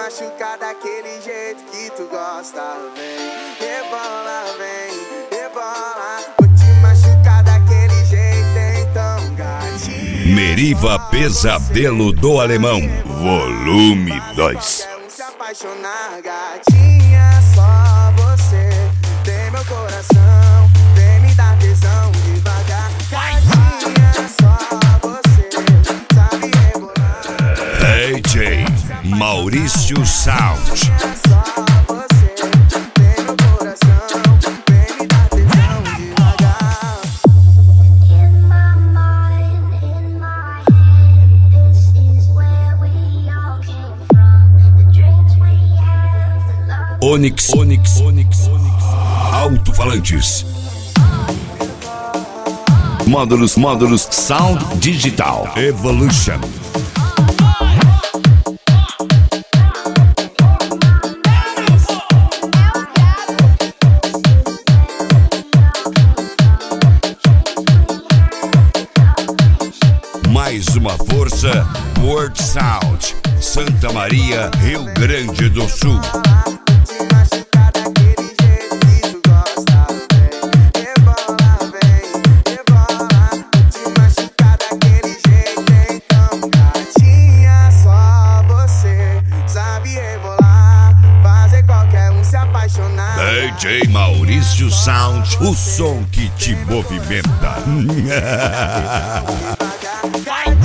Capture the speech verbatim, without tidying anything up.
machucar daquele jeito que tu gosta. Vem, rebola, vem, rebola. Vou te machucar daquele jeito, então, gatinha. Meriva Pesadelo do Alemão, volume dois. Se apaixonar, gatinha, só você tem meu coração, vem me dar tesão devagar. Gatinha, só você sabe rebolar. D J Maurício Sound. Só você tem meu coração, vem me dar tesão devagar. In my mind, in my head, this is where we all came from. The dreams we have, the love. Onyx, Onyx, Onyx, alto-falantes. Módulos, módulos, sound digital. Evolution. Mais uma força, World Sound, Santa Maria, Rio Grande do Sul. Te machucar daquele jeito que tu gosta, vem, rebola, vem, rebola. Te machucar daquele jeito, então, gatinha, só você sabe rebolar, fazer qualquer um se apaixonar. D J Maurício Sound, o som que te movimenta. Devagar,